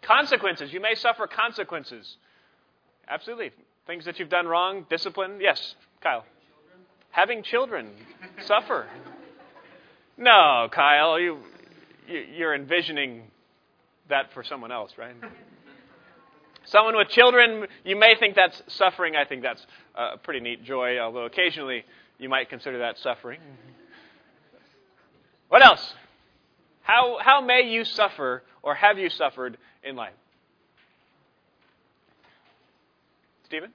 Consequences. You may suffer consequences. Absolutely. Things that you've done wrong, discipline. Yes, Kyle. Having children. Suffer. No, Kyle, you're envisioning that for someone else, right? Someone with children, you may think that's suffering. I think that's a pretty neat joy, although occasionally you might consider that suffering. What else? How may you suffer, or have you suffered in life? Stephen?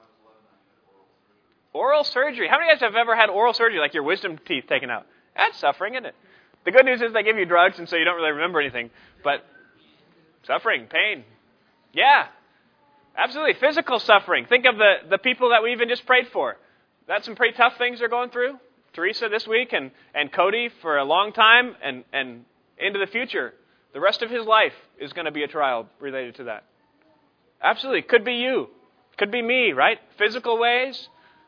Oral surgery. How many of you guys have ever had oral surgery, like your wisdom teeth taken out? That's suffering, isn't it? The good news is they give you drugs, and so you don't really remember anything. But suffering, pain. Yeah, absolutely. Physical suffering. Think of the people that we even just prayed for. That's some pretty tough things they're going through. Teresa this week and Cody for a long time and into the future. The rest of his life is going to be a trial related to that. Absolutely. Could be you. Could be me, right? Physical ways.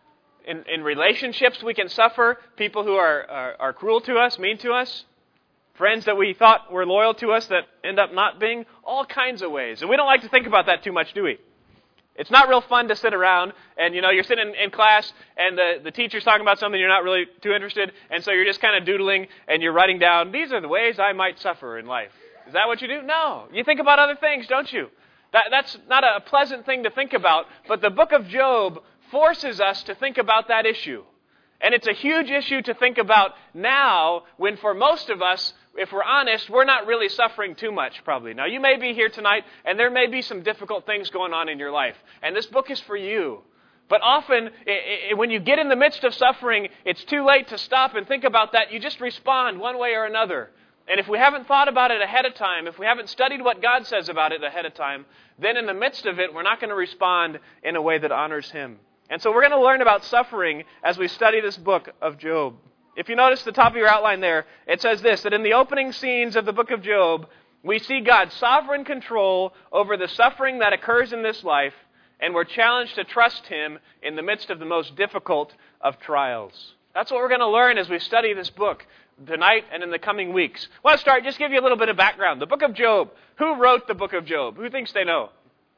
In relationships we can suffer. People who are cruel to us, mean to us. Friends that we thought were loyal to us that end up not being. All kinds of ways. And we don't like to think about that too much, do we? It's not real fun to sit around and, you're sitting in class and the teacher's talking about something you're not really too interested, and so you're just kind of doodling and you're writing down, these are the ways I might suffer in life. Is that what you do? No. You think about other things, don't you? That's not a pleasant thing to think about, but the book of Job forces us to think about that issue. And it's a huge issue to think about now when for most of us, if we're honest, we're not really suffering too much probably. Now you may be here tonight and there may be some difficult things going on in your life. And this book is for you. But often when you get in the midst of suffering, it's too late to stop and think about that. You just respond one way or another. And if we haven't thought about it ahead of time, if we haven't studied what God says about it ahead of time, then in the midst of it, we're not going to respond in a way that honors Him. And so we're going to learn about suffering as we study this book of Job. If you notice the top of your outline there, it says this, that in the opening scenes of the book of Job, we see God's sovereign control over the suffering that occurs in this life, and we're challenged to trust Him in the midst of the most difficult of trials. That's what we're going to learn as we study this book tonight and in the coming weeks. I want to start, just give you a little bit of background. The book of Job. Who wrote the book of Job? Who thinks they know?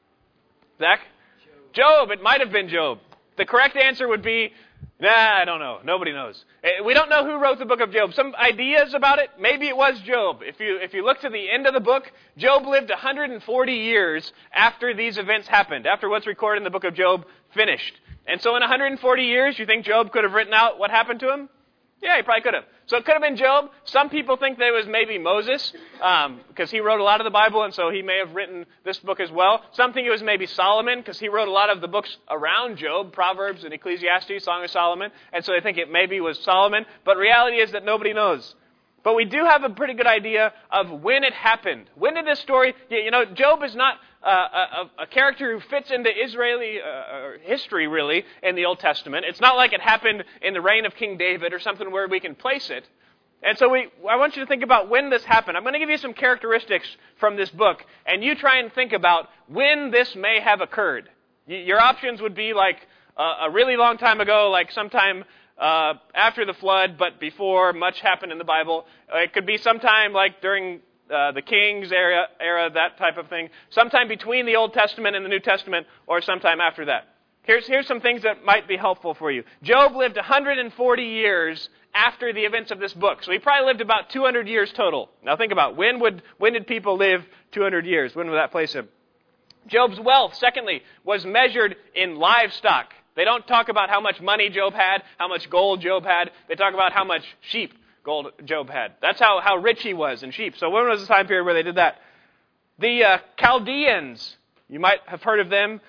Zach? Job. It might have been Job. The correct answer would be, I don't know. Nobody knows. We don't know who wrote the book of Job. Some ideas about it? Maybe it was Job. If you look to the end of the book, Job lived 140 years after these events happened, after what's recorded in the book of Job finished. And so in 140 years, you think Job could have written out what happened to him? Yeah, he probably could have. So it could have been Job. Some people think that it was maybe Moses, because he wrote a lot of the Bible, and so he may have written this book as well. Some think it was maybe Solomon, because he wrote a lot of the books around Job, Proverbs and Ecclesiastes, Song of Solomon, and so they think it maybe was Solomon. But reality is that nobody knows. But we do have a pretty good idea of when it happened. When did this story... Job is not a character who fits into Israeli history, really, in the Old Testament. It's not like it happened in the reign of King David or something where we can place it. And so I want you to think about when this happened. I'm going to give you some characteristics from this book, and you try and think about when this may have occurred. Your options would be like a really long time ago, like sometime after the flood, but before much happened in the Bible. It could be sometime like during the King's era, that type of thing. Sometime between the Old Testament and the New Testament, or sometime after that. Here's some things that might be helpful for you. Job lived 140 years after the events of this book. So he probably lived about 200 years total. Now think about when did people live 200 years? When would that place him? Job's wealth, secondly, was measured in livestock. They don't talk about how much money Job had, how much gold Job had. They talk about how much sheep gold Job had. That's how rich he was in sheep. So when was the time period where they did that? The Chaldeans, you might have heard of them.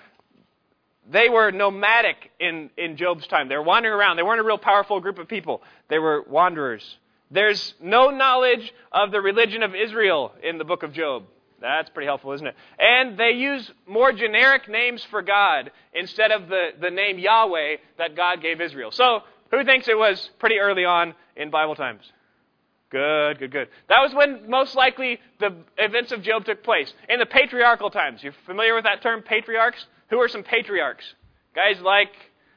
They were nomadic in Job's time. They were wandering around. They weren't a real powerful group of people. They were wanderers. There's no knowledge of the religion of Israel in the book of Job. That's pretty helpful, isn't it? And they use more generic names for God instead of the name Yahweh that God gave Israel. So, who thinks it was pretty early on in Bible times? Good. That was when most likely the events of Job took place. In the patriarchal times. You're familiar with that term, patriarchs? Who are some patriarchs? Guys like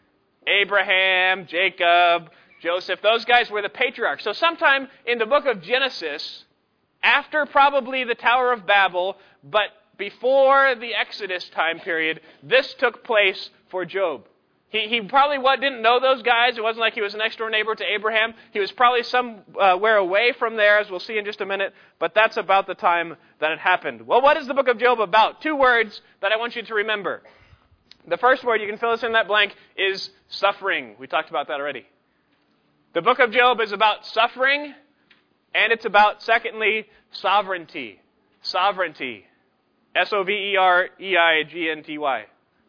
Abraham, Jacob, Joseph. Those guys were the patriarchs. So sometime in the book of Genesis, after probably the Tower of Babel, but before the Exodus time period, this took place for Job. He probably didn't know those guys. It wasn't like he was a next-door neighbor to Abraham. He was probably somewhere away from there, as we'll see in just a minute. But that's about the time that it happened. Well, what is the book of Job about? 2 words that I want you to remember. The first word, you can fill this in that blank, is suffering. We talked about that already. The book of Job is about suffering, and it's about, secondly, sovereignty. Sovereignty. Sovereignty.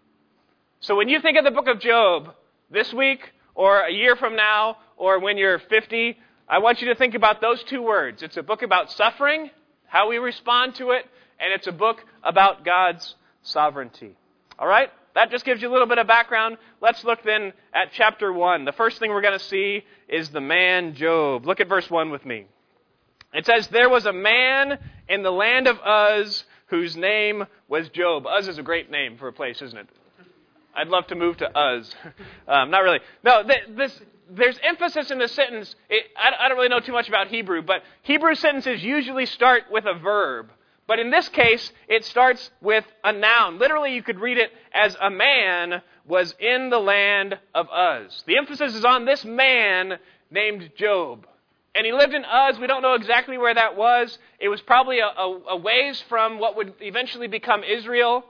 So when you think of the book of Job this week, or a year from now, or when you're 50, I want you to think about those 2 words. It's a book about suffering, how we respond to it, and it's a book about God's sovereignty. All right? That just gives you a little bit of background. Let's look then at chapter 1. The first thing we're going to see is the man Job. Look at verse 1 with me. It says, "There was a man in the land of Uz whose name was Job." Uz is a great name for a place, isn't it? I'd love to move to Uz. Not really. No, there's emphasis in this sentence. I don't really know too much about Hebrew, but Hebrew sentences usually start with a verb. But in this case, it starts with a noun. Literally, you could read it as a man was in the land of Uz. The emphasis is on this man named Job. And he lived in Uz. We don't know exactly where that was. It was probably a ways from what would eventually become Israel.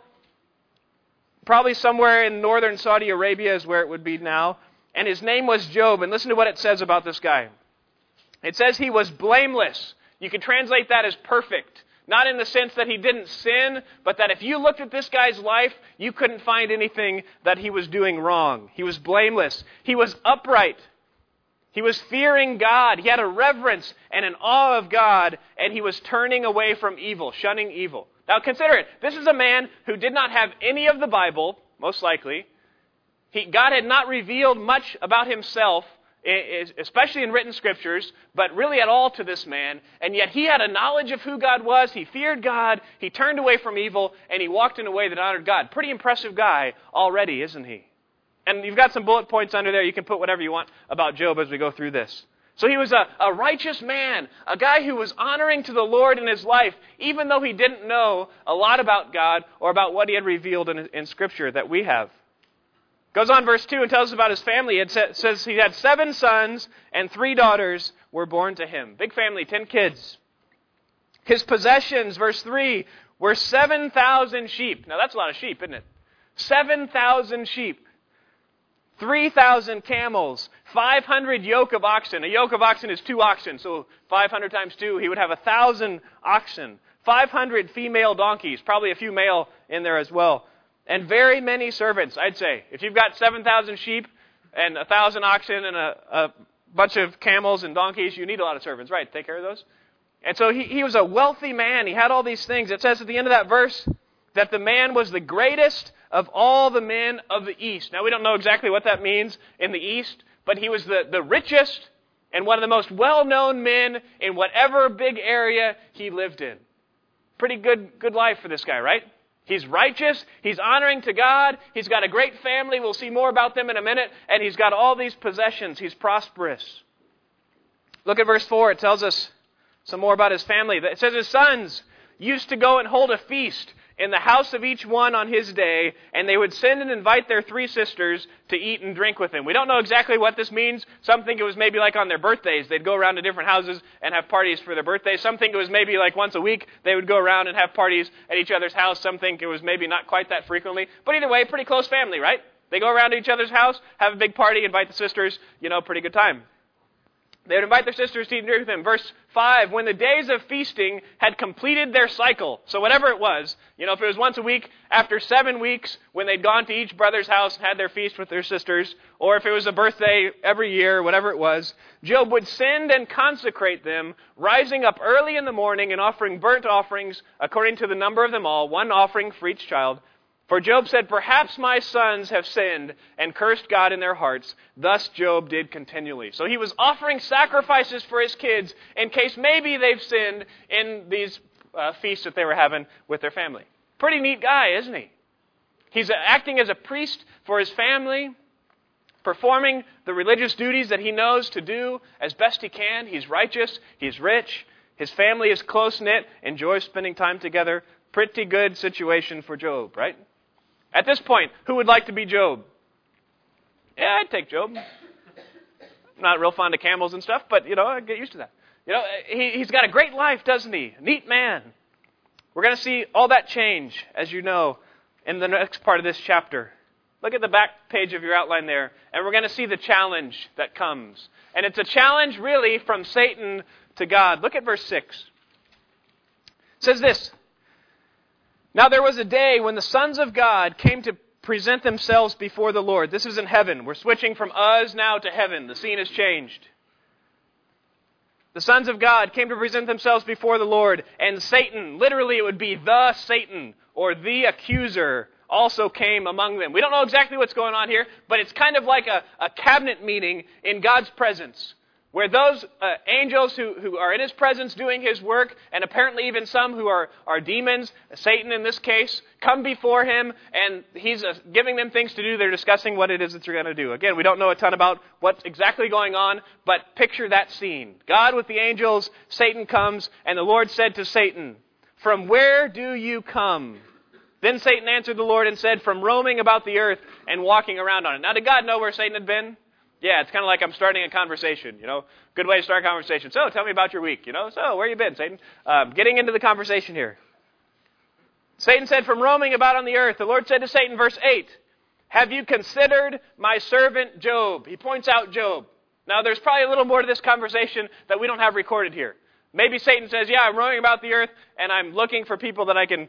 Probably somewhere in northern Saudi Arabia is where it would be now. And his name was Job. And listen to what it says about this guy. It says he was blameless. You could translate that as perfect. Not in the sense that he didn't sin, but that if you looked at this guy's life, you couldn't find anything that he was doing wrong. He was blameless. He was upright. He was fearing God. He had a reverence and an awe of God, and he was turning away from evil, shunning evil. Now consider it. This is a man who did not have any of the Bible, most likely. God had not revealed much about himself, especially in written scriptures, but really at all to this man. And yet he had a knowledge of who God was. He feared God. He turned away from evil, and he walked in a way that honored God. Pretty impressive guy already, isn't he? And you've got some bullet points under there. You can put whatever you want about Job as we go through this. So he was a righteous man, a guy who was honoring to the Lord in his life, even though he didn't know a lot about God or about what he had revealed in Scripture that we have. Goes on, verse 2, and tells us about his family. It says he had 7 sons and 3 daughters were born to him. Big family, 10 kids. His possessions, verse 3, were 7,000 sheep. Now that's a lot of sheep, isn't it? 7,000 sheep. 3,000 camels, 500 yoke of oxen. A yoke of oxen is 2 oxen, so 500 times 2, he would have 1,000 oxen. 500 female donkeys, probably a few male in there as well. And very many servants, I'd say. If you've got 7,000 sheep and 1,000 oxen and a bunch of camels and donkeys, you need a lot of servants, right? Take care of those. And so he was a wealthy man. He had all these things. It says at the end of that verse that the man was the greatest of all the men of the East. Now, we don't know exactly what that means in the East, but he was the richest and one of the most well-known men in whatever big area he lived in. Pretty good life for this guy, right? He's righteous. He's honoring to God. He's got a great family. We'll see more about them in a minute. And he's got all these possessions. He's prosperous. Look at verse 4. It tells us some more about his family. It says his sons used to go and hold a feast in the house of each one on his day, and they would send and invite their 3 sisters to eat and drink with him. We don't know exactly what this means. Some think it was maybe like on their birthdays. They'd go around to different houses and have parties for their birthdays. Some think it was maybe like once a week they would go around and have parties at each other's house. Some think it was maybe not quite that frequently. But either way, pretty close family, right? They go around to each other's house, have a big party, invite the sisters, pretty good time. They would invite their sisters to eat and drink with them. Verse 5, when the days of feasting had completed their cycle, so whatever it was, if it was once a week, after 7 weeks, when they'd gone to each brother's house and had their feast with their sisters, or if it was a birthday every year, whatever it was, Job would send and consecrate them, rising up early in the morning and offering burnt offerings according to the number of them all, 1 offering for each child. For Job said, perhaps my sons have sinned and cursed God in their hearts. Thus Job did continually. So he was offering sacrifices for his kids in case maybe they've sinned in these feasts that they were having with their family. Pretty neat guy, isn't he? He's acting as a priest for his family, performing the religious duties that he knows to do as best he can. He's righteous. He's rich. His family is close-knit, enjoys spending time together. pretty good situation for Job, right? At this point, who would like to be Job? Yeah, I'd take Job. I'm not real fond of camels and stuff, but, I get used to that. He's got a great life, doesn't he? Neat man. We're going to see all that change, as you know, in the next part of this chapter. Look at the back page of your outline there, and we're going to see the challenge that comes. And it's a challenge, really, from Satan to God. Look at verse 6. It says this, "Now there was a day when the sons of God came to present themselves before the Lord." This is in heaven. We're switching from us now to heaven. The scene has changed. The sons of God came to present themselves before the Lord, and Satan, literally it would be the Satan, or the accuser, also came among them. We don't know exactly what's going on here, but it's kind of like a cabinet meeting in God's presence, where those angels who are in His presence doing His work, and apparently even some who are demons, Satan in this case, come before Him, and He's giving them things to do. They're discussing what it is that they're going to do. Again, we don't know a ton about what's exactly going on, but picture that scene. God with the angels, Satan comes, and the Lord said to Satan, "From where do you come?" Then Satan answered the Lord and said, "From roaming about the earth and walking around on it." Now, did God know where Satan had been? Yeah, it's kind of like I'm starting a conversation, Good way to start a conversation. So, tell me about your week, So, where you been, Satan? Getting into the conversation here. Satan said, "From roaming about on the earth." The Lord said to Satan, verse 8, "Have you considered my servant Job?" He points out Job. Now, there's probably a little more to this conversation that we don't have recorded here. Maybe Satan says, "Yeah, I'm roaming about the earth, and I'm looking for people that I can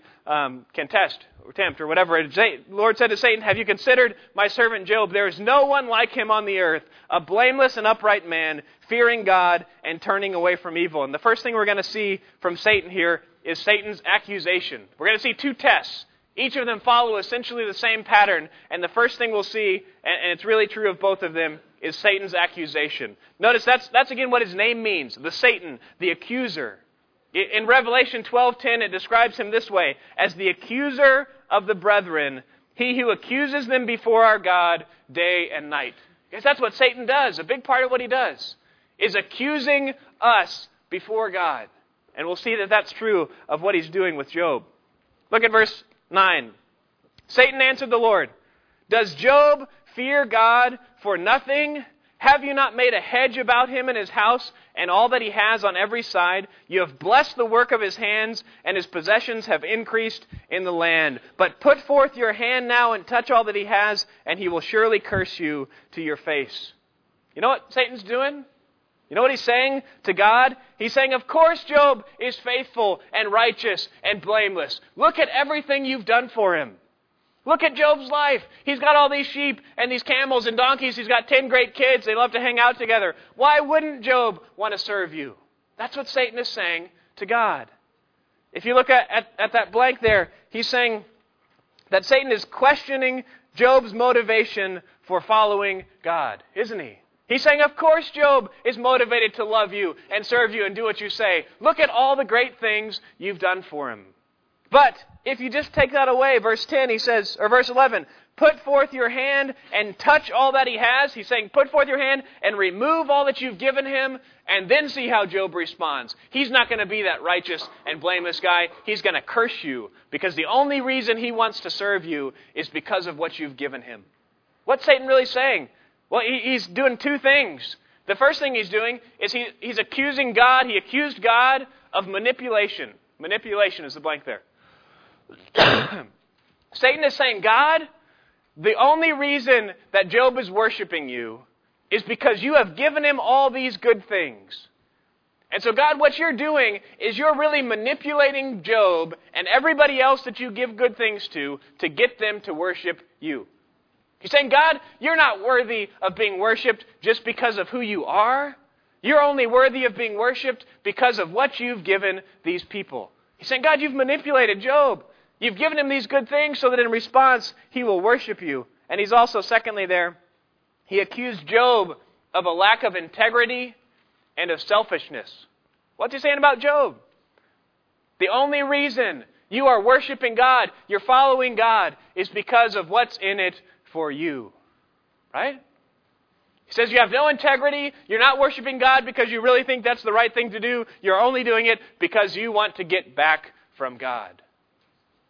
test or tempt or whatever." The Lord said to Satan, "Have you considered my servant Job? There is no one like him on the earth, a blameless and upright man, fearing God and turning away from evil." And the first thing we're going to see from Satan here is Satan's accusation. We're going to see two tests. Each of them follow essentially the same pattern. And the first thing we'll see, and it's really true of both of them, is Satan's accusation. Notice that's again what his name means, the Satan, the accuser. In Revelation 12:10, it describes him this way, as the accuser of the brethren, he who accuses them before our God day and night. Because that's what Satan does. A big part of what he does is accusing us before God. And we'll see that that's true of what he's doing with Job. Look at verse 9. Satan answered the Lord, "Does Job fear God for nothing? Have you not made a hedge about him and his house and all that he has on every side? You have blessed the work of his hands, and his possessions have increased in the land. But put forth your hand now and touch all that he has, and he will surely curse you to your face." You know what Satan's doing? You know what he's saying to God? He's saying, of course Job is faithful and righteous and blameless. Look at everything you've done for him. Look at Job's life. He's got all these sheep and these camels and donkeys. He's got 10 great kids. They love to hang out together. Why wouldn't Job want to serve you? That's what Satan is saying to God. If you look at that blank there, he's saying that Satan is questioning Job's motivation for following God, isn't he? He's saying, of course Job is motivated to love you and serve you and do what you say. Look at all the great things you've done for him. But if you just take that away, verse 10, he says, or verse 11, put forth your hand and touch all that he has. He's saying, put forth your hand and remove all that you've given him, and then see how Job responds. He's not going to be that righteous and blameless guy. He's going to curse you, because the only reason he wants to serve you is because of what you've given him. What's Satan really saying? Well, he's doing two things. The first thing he's doing is he's accusing God. He accused God of manipulation. Manipulation is the blank there. Satan is saying, God, the only reason that Job is worshiping you is because you have given him all these good things. And so, God, what you're doing is you're really manipulating Job and everybody else that you give good things to get them to worship you. He's saying, God, you're not worthy of being worshipped just because of who you are. You're only worthy of being worshipped because of what you've given these people. He's saying, God, you've manipulated Job. You've given him these good things so that in response, he will worship you. And he's also, secondly there, he accused Job of a lack of integrity and of selfishness. What's he saying about Job? The only reason you are worshiping God, you're following God, is because of what's in it for you. Right? He says you have no integrity. You're not worshiping God because you really think that's the right thing to do. You're only doing it because you want to get back from God.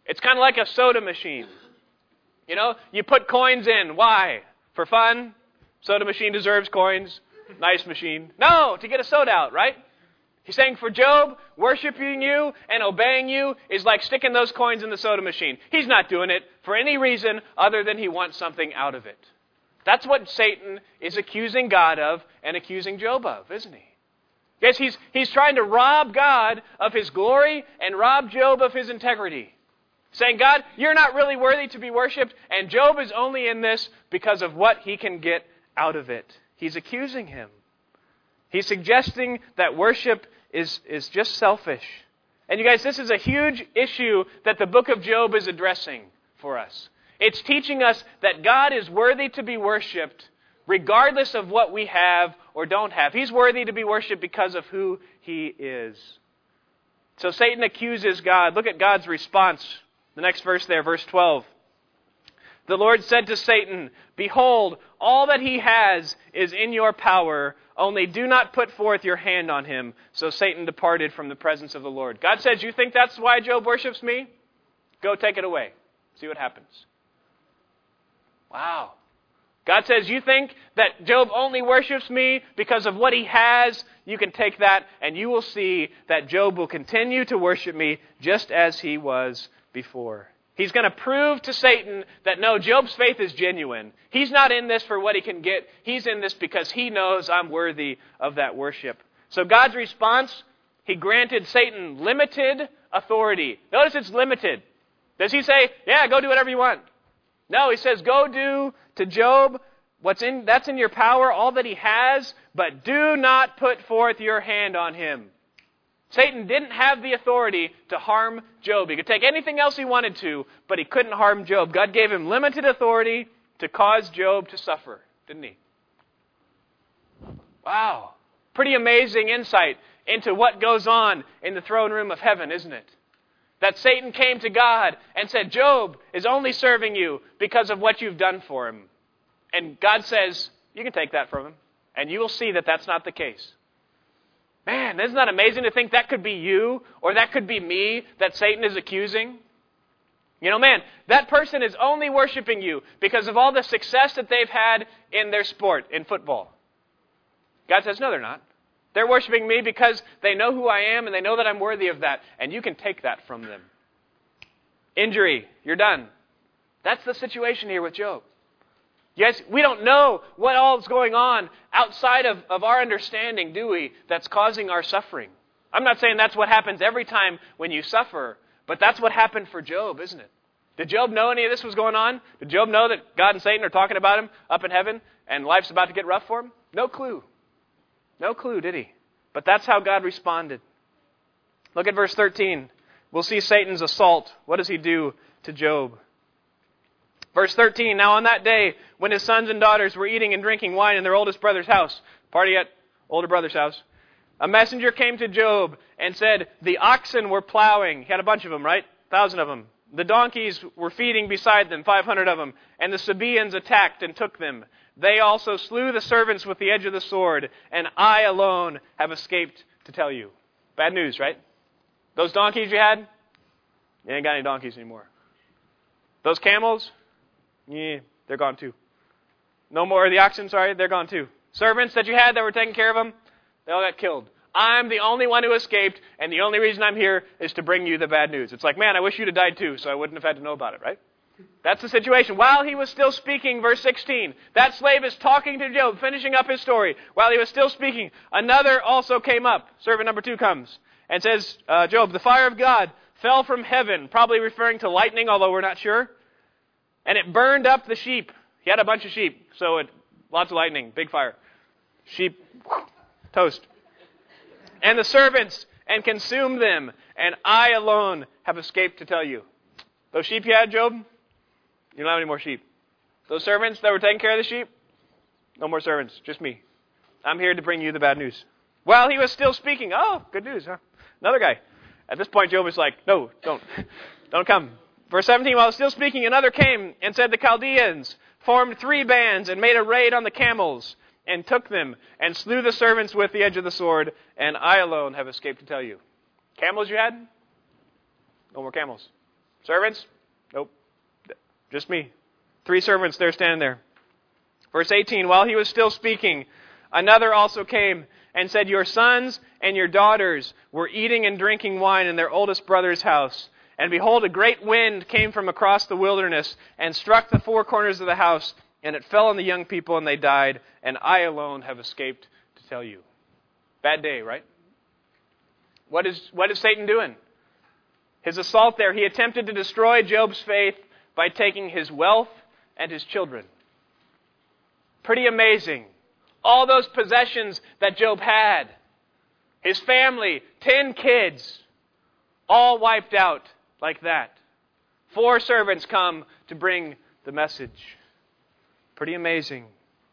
It's kind of like a soda machine. You know, you put coins in. Why? For fun? Soda machine deserves coins. Nice machine. No, to get a soda out, right? He's saying for Job, worshiping you and obeying you is like sticking those coins in the soda machine. He's not doing it for any reason other than he wants something out of it. That's what Satan is accusing God of and accusing Job of, isn't he? Yes, he's trying to rob God of his glory and rob Job of his integrity. Saying, God, you're not really worthy to be worshipped, and Job is only in this because of what he can get out of it. He's accusing him. He's suggesting that worship is just selfish. And you guys, this is a huge issue that the book of Job is addressing for us. It's teaching us that God is worthy to be worshipped regardless of what we have or don't have. He's worthy to be worshipped because of who he is. So Satan accuses God. Look at God's response. The next verse there, verse 12. The Lord said to Satan, "Behold, all that he has is in your power. Only do not put forth your hand on him." So Satan departed from the presence of the Lord. God says, you think that's why Job worships me? Go take it away. See what happens. Wow. God says, you think that Job only worships me because of what he has? You can take that and you will see that Job will continue to worship me just as he was before. He's going to prove to Satan that no, Job's faith is genuine. He's not in this for what he can get. He's in this because he knows I'm worthy of that worship. So God's response, he granted Satan limited authority. Notice it's limited. Does he say, yeah, go do whatever you want? No, he says, go do to Job that's in your power, all that he has, but do not put forth your hand on him. Satan didn't have the authority to harm Job. He could take anything else he wanted to, but he couldn't harm Job. God gave him limited authority to cause Job to suffer, didn't he? Wow. Pretty amazing insight into what goes on in the throne room of heaven, isn't it? That Satan came to God and said, Job is only serving you because of what you've done for him. And God says, you can take that from him, and you will see that that's not the case. Man, isn't that amazing to think that could be you or that could be me that Satan is accusing? You know, man, that person is only worshiping you because of all the success that they've had in their sport, in football. God says, no, they're not. They're worshiping me because they know who I am and they know that I'm worthy of that, and you can take that from them. Injury, you're done. That's the situation here with Job. Yes, we don't know what all is going on outside of our understanding, do we, that's causing our suffering. I'm not saying that's what happens every time when you suffer, but that's what happened for Job, isn't it? Did Job know any of this was going on? Did Job know that God and Satan are talking about him up in heaven and life's about to get rough for him? No clue. No clue, did he? But that's how God responded. Look at verse 13. We'll see Satan's assault. What does he do to Job? Verse 13, now on that day, when his sons and daughters were eating and drinking wine in their oldest brother's house, party at older brother's house, a messenger came to Job and said, the oxen were plowing. He had a bunch of them, right? 1,000 of them. The donkeys were feeding beside them, 500 of them. And the Sabaeans attacked and took them. They also slew the servants with the edge of the sword, and I alone have escaped to tell you. Bad news, right? Those donkeys you had, you ain't got any donkeys anymore. Those camels, yeah, they're gone too. No more of the oxen, they're gone too. Servants that you had that were taking care of them, they all got killed. I'm the only one who escaped, and the only reason I'm here is to bring you the bad news. It's like, man, I wish you'd have died too, so I wouldn't have had to know about it, right? That's the situation. While he was still speaking, verse 16, that slave is talking to Job, finishing up his story. While he was still speaking, another also came up. Servant number 2 comes and says, Job, the fire of God fell from heaven, probably referring to lightning, although we're not sure. And it burned up the sheep. He had a bunch of sheep, so lots of lightning, big fire. Sheep, toast. And the servants, and consumed them, and I alone have escaped to tell you. Those sheep you had, Job, you don't have any more sheep. Those servants that were taking care of the sheep, no more servants, just me. I'm here to bring you the bad news. While he was still speaking, oh, good news, huh? Another guy. At this point, Job is like, no, don't come. Verse 17, while still speaking, another came and said, the Chaldeans formed 3 bands and made a raid on the camels and took them and slew the servants with the edge of the sword, and I alone have escaped to tell you. Camels you had? No more camels. Servants? Nope. Just me. 3 servants there standing there. Verse 18, while he was still speaking, another also came and said, your sons and your daughters were eating and drinking wine in their oldest brother's house. And behold, a great wind came from across the wilderness and struck the 4 corners of the house, and it fell on the young people, and they died, and I alone have escaped to tell you. Bad day, right? What is Satan doing? His assault there, he attempted to destroy Job's faith by taking his wealth and his children. Pretty amazing. All those possessions that Job had, his family, 10 kids, all wiped out like that. 4 servants come to bring the message. Pretty amazing.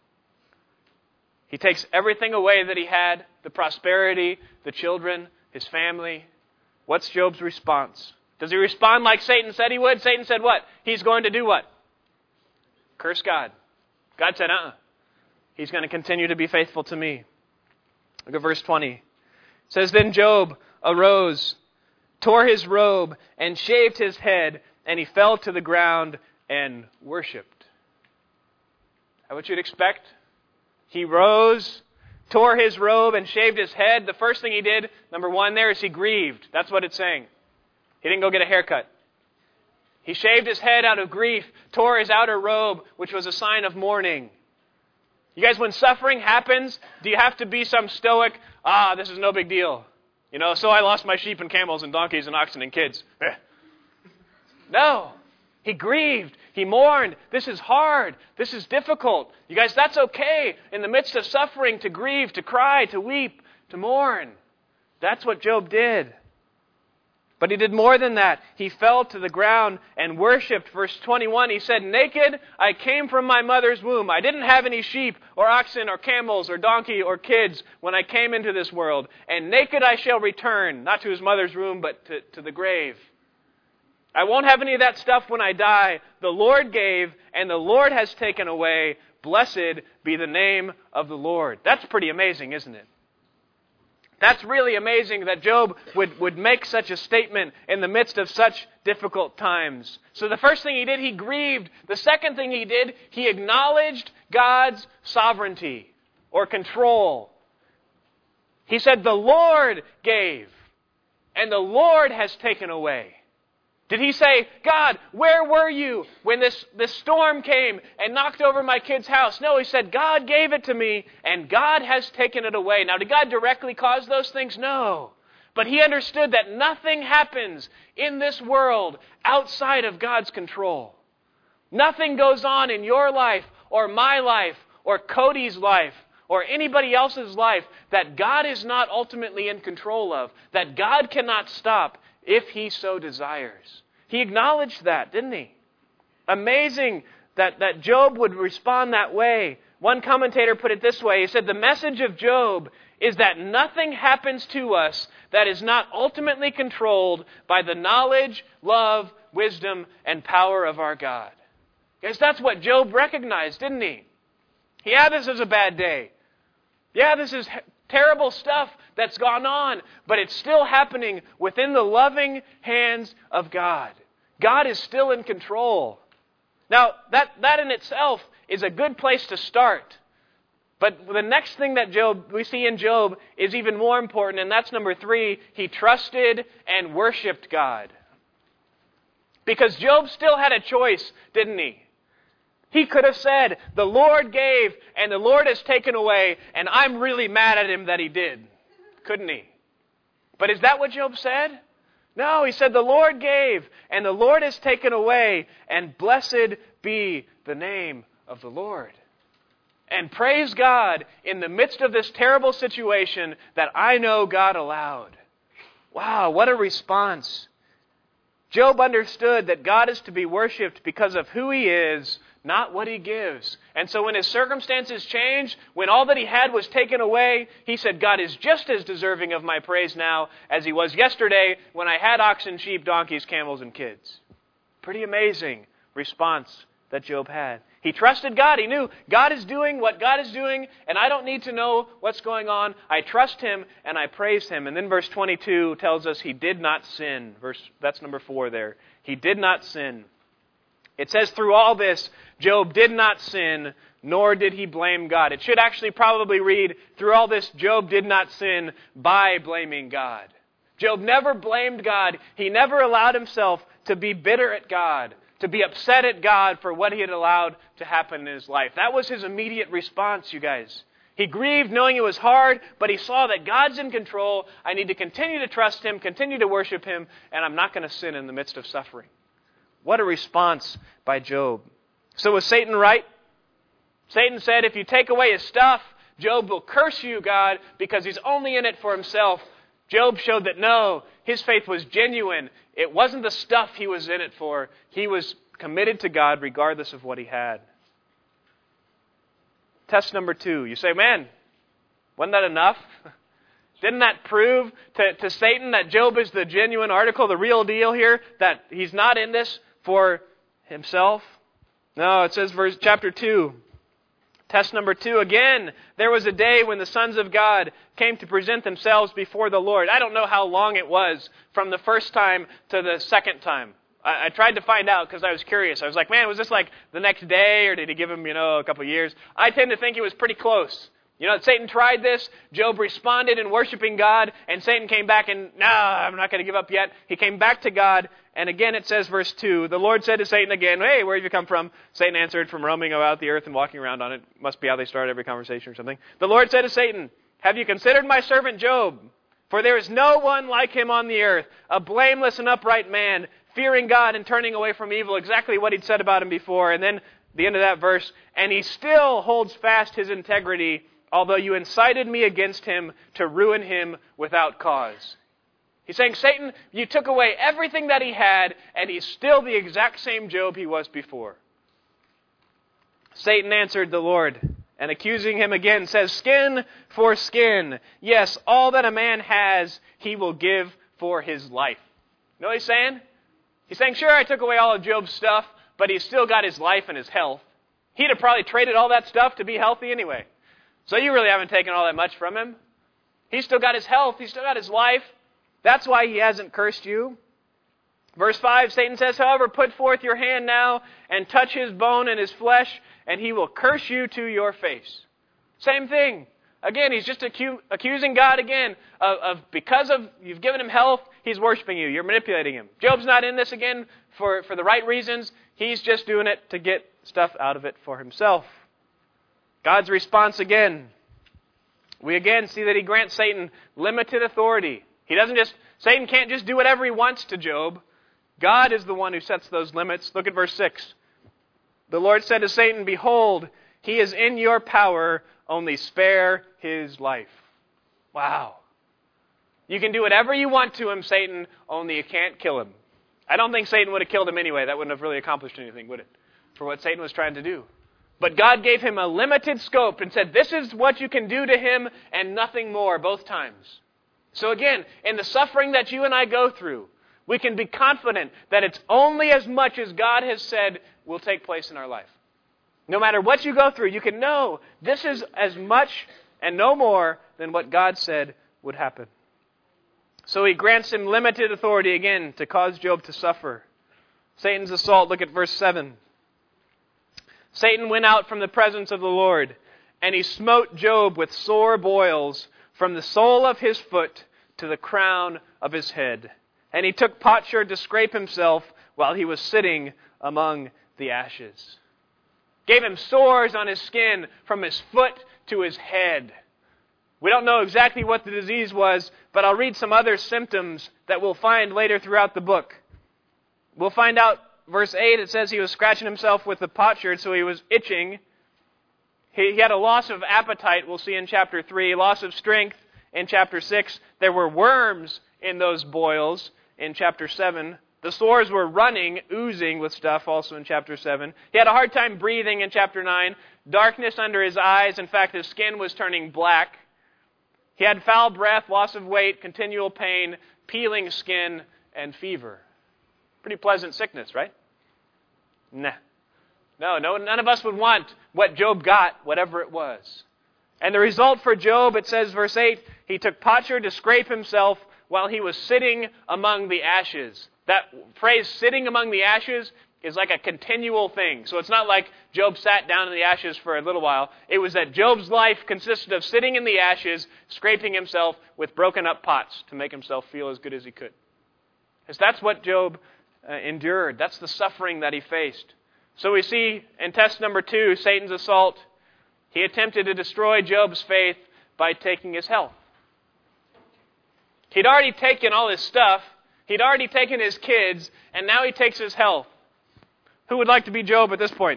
He takes everything away that he had, the prosperity, the children, his family. What's Job's response? Does he respond like Satan said he would? Satan said what? He's going to do what? Curse God. God said, He's going to continue to be faithful to me. Look at verse 20. It says, then Job arose, tore his robe, and shaved his head, and he fell to the ground and worshipped. Is that what you'd expect? He rose, tore his robe, and shaved his head. The first thing he did, number 1 there, is he grieved. That's what it's saying. He didn't go get a haircut. He shaved his head out of grief, tore his outer robe, which was a sign of mourning. You guys, when suffering happens, do you have to be some stoic, this is no big deal? So I lost my sheep and camels and donkeys and oxen and kids. No. He grieved. He mourned. This is hard. This is difficult. You guys, that's okay in the midst of suffering to grieve, to cry, to weep, to mourn. That's what Job did. But he did more than that. He fell to the ground and worshipped. Verse 21, he said, naked I came from my mother's womb. I didn't have any sheep or oxen or camels or donkey or kids when I came into this world. And naked I shall return, not to his mother's womb, but to the grave. I won't have any of that stuff when I die. The Lord gave, and the Lord has taken away. Blessed be the name of the Lord. That's pretty amazing, isn't it? That's really amazing that Job would make such a statement in the midst of such difficult times. So the first thing he did, he grieved. The second thing he did, he acknowledged God's sovereignty or control. He said, the Lord gave, and the Lord has taken away. Did he say, God, where were you when this storm came and knocked over my kid's house? No, he said, God gave it to me and God has taken it away. Now, did God directly cause those things? No. But he understood that nothing happens in this world outside of God's control. Nothing goes on in your life or my life or Cody's life or anybody else's life that God is not ultimately in control of, that God cannot stop if he so desires. He acknowledged that, didn't he? Amazing that Job would respond that way. One commentator put it this way. He said, the message of Job is that nothing happens to us that is not ultimately controlled by the knowledge, love, wisdom, and power of our God. Guys, that's what Job recognized, didn't he? Yeah, this is a bad day. Yeah, this is terrible stuff that's gone on, but it's still happening within the loving hands of God. God is still in control. Now, that in itself is a good place to start. But the next thing that we see in Job is even more important, and that's number 3. He trusted and worshipped God. Because Job still had a choice, didn't he? He could have said, the Lord gave and the Lord has taken away, and I'm really mad at him that he did. Couldn't he? But is that what Job said? No, he said, the Lord gave and the Lord has taken away, and blessed be the name of the Lord. And praise God in the midst of this terrible situation that I know God allowed. Wow, what a response. Job understood that God is to be worshipped because of who he is, not what he gives. And so when his circumstances changed, when all that he had was taken away, he said, God is just as deserving of my praise now as he was yesterday when I had oxen, sheep, donkeys, camels, and kids. Pretty amazing response that Job had. He trusted God. He knew God is doing what God is doing, and I don't need to know what's going on. I trust him and I praise him. And then verse 22 tells us he did not sin. That's number 4 there. he did not sin. It says through all this, Job did not sin, nor did he blame God. It should actually probably read, through all this, Job did not sin by blaming God. Job never blamed God. He never allowed himself to be bitter at God, to be upset at God for what he had allowed to happen in his life. That was his immediate response, you guys. He grieved knowing it was hard, but he saw that God's in control. I need to continue to trust Him, continue to worship Him, and I'm not going to sin in the midst of suffering. What a response by Job. So was Satan right? Satan said, if you take away his stuff, Job will curse you, God, because he's only in it for himself. Job showed that no, his faith was genuine. It wasn't the stuff he was in it for. He was committed to God regardless of what he had. Test number 2. You say, man, wasn't that enough? Didn't that prove to Satan that Job is the genuine article, the real deal here, that he's not in this for himself? No, it says chapter 2. Test number 2, again, there was a day when the sons of God came to present themselves before the Lord. I don't know how long it was from the first time to the second time. I tried to find out because I was curious. I was like, man, was this like the next day or did he give him, a couple of years? I tend to think it was pretty close. Satan tried this. Job responded in worshiping God, and Satan came back and, I'm not going to give up yet. He came back to God, and again it says, verse 2, the Lord said to Satan again, hey, where have you come from? Satan answered, from roaming about the earth and walking around on it. Must be how they start every conversation or something. The Lord said to Satan, have you considered my servant Job? For there is no one like him on the earth, a blameless and upright man, fearing God and turning away from evil, exactly what he'd said about him before. And then the end of that verse, and he still holds fast his integrity, although you incited me against him to ruin him without cause. He's saying, Satan, you took away everything that he had, and he's still the exact same Job he was before. Satan answered the Lord, and accusing him again, says, skin for skin. Yes, all that a man has, he will give for his life. You know what he's saying? He's saying, sure, I took away all of Job's stuff, but he's still got his life and his health. He'd have probably traded all that stuff to be healthy anyway. So you really haven't taken all that much from him. He's still got his health. He's still got his life. That's why he hasn't cursed you. Verse 5, Satan says, however, put forth your hand now and touch his bone and his flesh, and he will curse you to your face. Same thing. Again, he's just accusing God again of because of you've given him health, he's worshiping you. You're manipulating him. Job's not in this again for the right reasons. He's just doing it to get stuff out of it for himself. God's response again. We again see that he grants Satan limited authority. Satan can't just do whatever he wants to Job. God is the one who sets those limits. Look at verse 6. The Lord said to Satan, behold, he is in your power, only spare his life. Wow. You can do whatever you want to him, Satan, only you can't kill him. I don't think Satan would have killed him anyway. That wouldn't have really accomplished anything, would it? For what Satan was trying to do. But God gave him a limited scope and said, this is what you can do to him and nothing more, both times. So again, in the suffering that you and I go through, we can be confident that it's only as much as God has said will take place in our life. No matter what you go through, you can know this is as much and no more than what God said would happen. So he grants him limited authority again to cause Job to suffer. Satan's assault, look at verse 7. Satan went out from the presence of the Lord, and he smote Job with sore boils from the sole of his foot to the crown of his head. And he took potsherd to scrape himself while he was sitting among the ashes. Gave him sores on his skin from his foot to his head. We don't know exactly what the disease was, but I'll read some other symptoms that we'll find later throughout the book. We'll find out, verse 8, it says he was scratching himself with the potsherd, so he was itching. He had a loss of appetite, we'll see in chapter 3, loss of strength in chapter 6. There were worms in those boils in chapter 7. The sores were running, oozing with stuff also in chapter 7. He had a hard time breathing in chapter 9. Darkness under his eyes. In fact, his skin was turning black. He had foul breath, loss of weight, continual pain, peeling skin, and fever. Pretty pleasant sickness, right? Nah. No, none of us would want what Job got, whatever it was. And the result for Job, it says, verse 8, he took potsherd to scrape himself while he was sitting among the ashes. That phrase, sitting among the ashes, is like a continual thing. So it's not like Job sat down in the ashes for a little while. It was that Job's life consisted of sitting in the ashes, scraping himself with broken up pots to make himself feel as good as he could. Because that's what Job endured. That's the suffering that he faced. So we see in test number 2, Satan's assault. He attempted to destroy Job's faith by taking his health. He'd already taken all his stuff. He'd already taken his kids, and now he takes his health. Who would like to be Job at this point?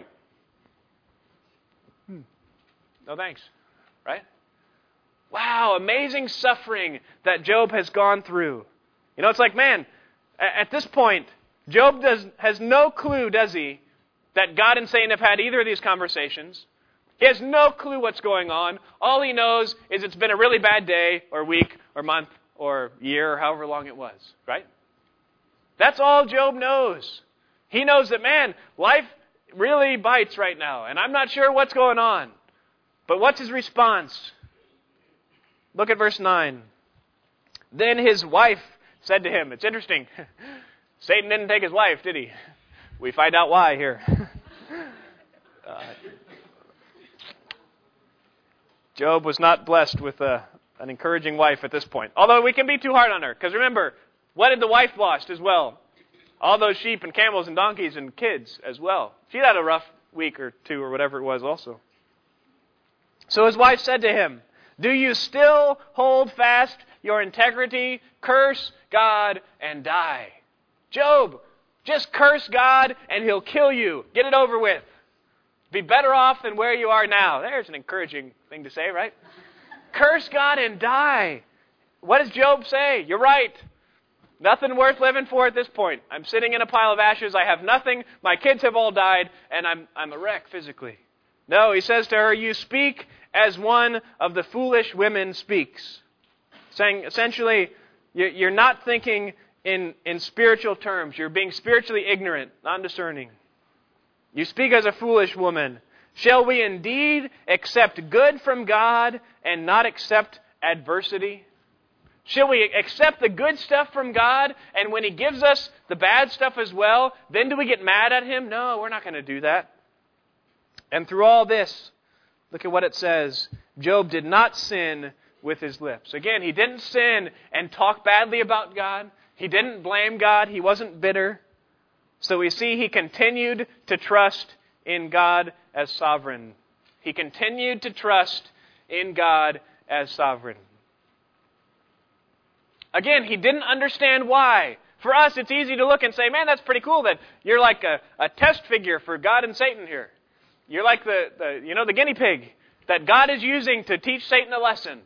No thanks. Right? Wow, amazing suffering that Job has gone through. You know, it's like, man, at this point, Job has no clue, does he, that God and Satan have had either of these conversations. He has no clue what's going on. All he knows is it's been a really bad day, or week, or month, or year, or however long it was. Right? That's all Job knows. He knows that, man, life really bites right now, and I'm not sure what's going on. But what's his response? Look at verse 9. Then his wife said to him, it's interesting, Satan didn't take his wife, did he? We find out why here. Job was not blessed with an encouraging wife at this point. Although we can be too hard on her, because remember, what did the wife lost as well? All those sheep and camels and donkeys and kids as well. She had a rough week or two or whatever it was also. So his wife said to him, do you still hold fast your integrity? Curse God and die. Job, just curse God and he'll kill you. Get it over with. Be better off than where you are now. There's an encouraging thing to say, right? Curse God and die. What does Job say? You're right. Nothing worth living for at this point. I'm sitting in a pile of ashes. I have nothing. My kids have all died, and I'm a wreck physically. No, he says to her, you speak as one of the foolish women speaks. Saying, essentially, you're not thinking in spiritual terms. You're being spiritually ignorant, not discerning. You speak as a foolish woman. Shall we indeed accept good from God and not accept adversity? Shall we accept the good stuff from God, and when He gives us the bad stuff as well, then do we get mad at Him? No, we're not going to do that. And through all this, look at what it says. Job did not sin with his lips. Again, he didn't sin and talk badly about God. He didn't blame God. He wasn't bitter. So we see he continued to trust in God as sovereign. He continued to trust in God as sovereign. Again, he didn't understand why. For us, it's easy to look and say, man, that's pretty cool that you're like a test figure for God and Satan here. You're like the guinea pig that God is using to teach Satan a lesson.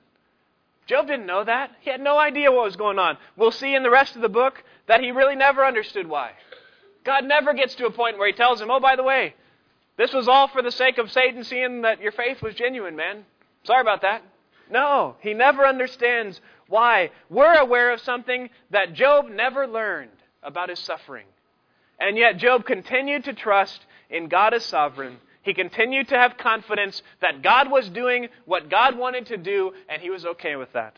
Job didn't know that. He had no idea what was going on. We'll see in the rest of the book that he really never understood why. God never gets to a point where He tells him, oh, by the way, this was all for the sake of Satan seeing that your faith was genuine, man. Sorry about that. No, he never understands why. We're aware of something that Job never learned about his suffering. And yet Job continued to trust in God as sovereign. He continued to have confidence that God was doing what God wanted to do, and he was okay with that.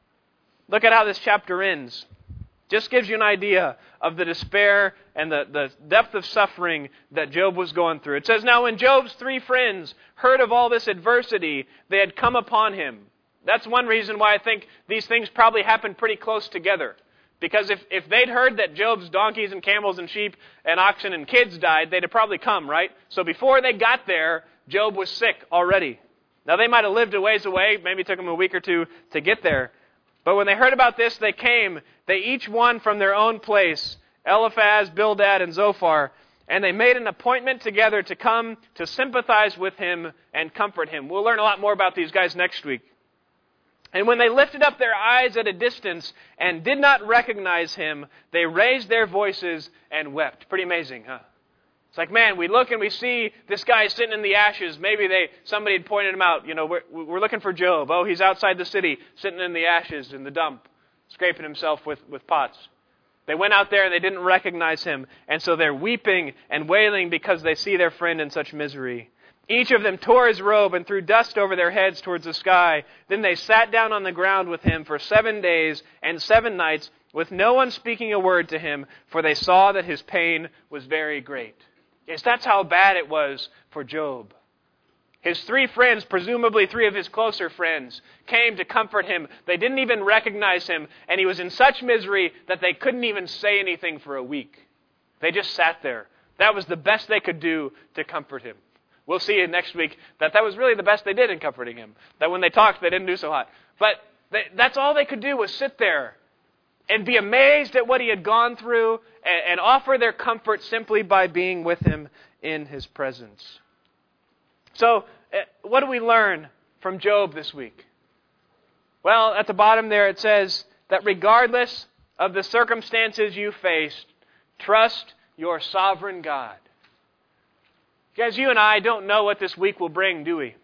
Look at how this chapter ends. Just gives you an idea of the despair and the depth of suffering that Job was going through. It says, now when Job's 3 friends heard of all this adversity, they had come upon him. That's one reason why I think these things probably happened pretty close together. Because if they'd heard that Job's donkeys and camels and sheep and oxen and kids died, they'd have probably come, right? So before they got there, Job was sick already. Now they might have lived a ways away. Maybe it took them a week or two to get there. But when they heard about this, they came. They each one from their own place, Eliphaz, Bildad, and Zophar. And they made an appointment together to come to sympathize with him and comfort him. We'll learn a lot more about these guys next week. And when they lifted up their eyes at a distance and did not recognize him, they raised their voices and wept. Pretty amazing, huh? It's like, man, we look and we see this guy sitting in the ashes. Maybe somebody had pointed him out. You know, we're looking for Job. Oh, he's outside the city, sitting in the ashes in the dump, scraping himself with pots. They went out there and they didn't recognize him. And so they're weeping and wailing because they see their friend in such misery. Each of them tore his robe and threw dust over their heads towards the sky. Then they sat down on the ground with him for 7 days and 7 nights, with no one speaking a word to him, for they saw that his pain was very great. Yes, that's how bad it was for Job. His 3 friends, presumably 3 of his closer friends, came to comfort him. They didn't even recognize him, and he was in such misery that they couldn't even say anything for a week. They just sat there. That was the best they could do to comfort him. We'll see next week that was really the best they did in comforting him. That when they talked, they didn't do so hot. But that's all they could do was sit there and be amazed at what he had gone through and offer their comfort simply by being with him in his presence. So, what do we learn from Job this week? Well, at the bottom there it says that regardless of the circumstances you faced, trust your sovereign God. Guys, you and I don't know what this week will bring, do we?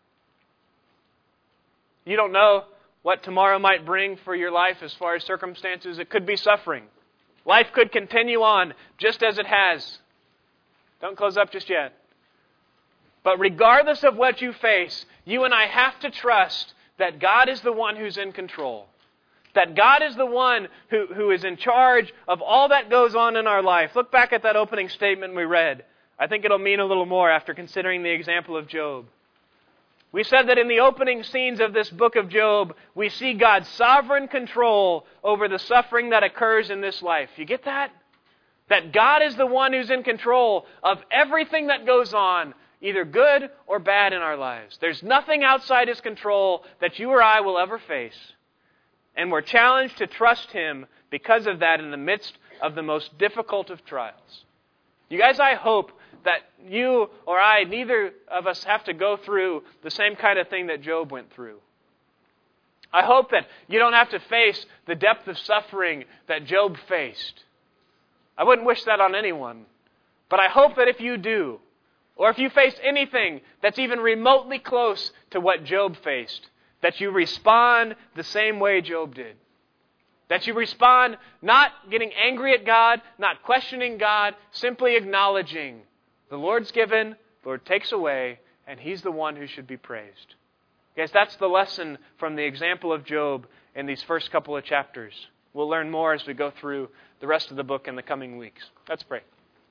You don't know what tomorrow might bring for your life as far as circumstances. It could be suffering. Life could continue on just as it has. Don't close up just yet. But regardless of what you face, you and I have to trust that God is the one who's in control. That God is the one who is in charge of all that goes on in our life. Look back at that opening statement we read. I think it'll mean a little more after considering the example of Job. We said that in the opening scenes of this book of Job, we see God's sovereign control over the suffering that occurs in this life. You get that? That God is the one who's in control of everything that goes on, either good or bad in our lives. There's nothing outside His control that you or I will ever face. And we're challenged to trust Him because of that in the midst of the most difficult of trials. You guys, I hope that you or I, neither of us have to go through the same kind of thing that Job went through. I hope that you don't have to face the depth of suffering that Job faced. I wouldn't wish that on anyone. But I hope that if you do, or if you face anything that's even remotely close to what Job faced, that you respond the same way Job did. That you respond not getting angry at God, not questioning God, simply acknowledging the Lord's given, the Lord takes away, and He's the one who should be praised. Guys, that's the lesson from the example of Job in these first couple of chapters. We'll learn more as we go through the rest of the book in the coming weeks. Let's pray.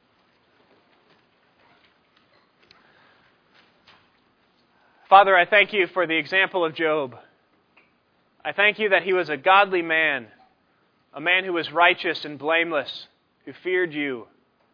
Father, I thank You for the example of Job. I thank You that he was a godly man, a man who was righteous and blameless, who feared You.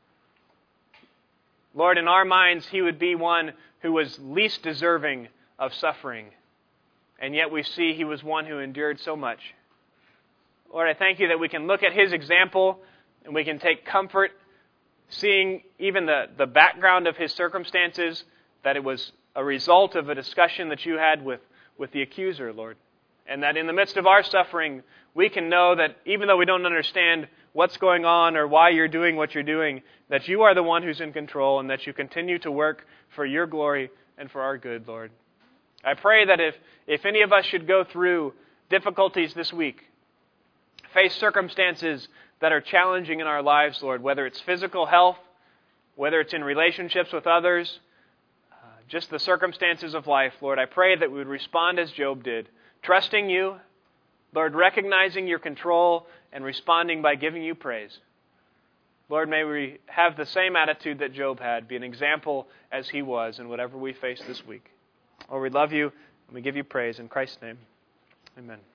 Lord, in our minds, he would be one who was least deserving of suffering. And yet we see he was one who endured so much. Lord, I thank You that we can look at his example and we can take comfort seeing even the background of his circumstances, that it was a result of a discussion that You had with the accuser, Lord. And that in the midst of our suffering, we can know that even though we don't understand what's going on or why You're doing what You're doing, that You are the one who's in control and that You continue to work for Your glory and for our good, Lord. I pray that if any of us should go through difficulties this week, face circumstances that are challenging in our lives, Lord, whether it's physical health, whether it's in relationships with others, just the circumstances of life, Lord, I pray that we would respond as Job did, trusting You, Lord, recognizing Your control and responding by giving You praise. Lord, may we have the same attitude that Job had, be an example as he was in whatever we face this week. Lord, we love You and we give You praise in Christ's name. Amen.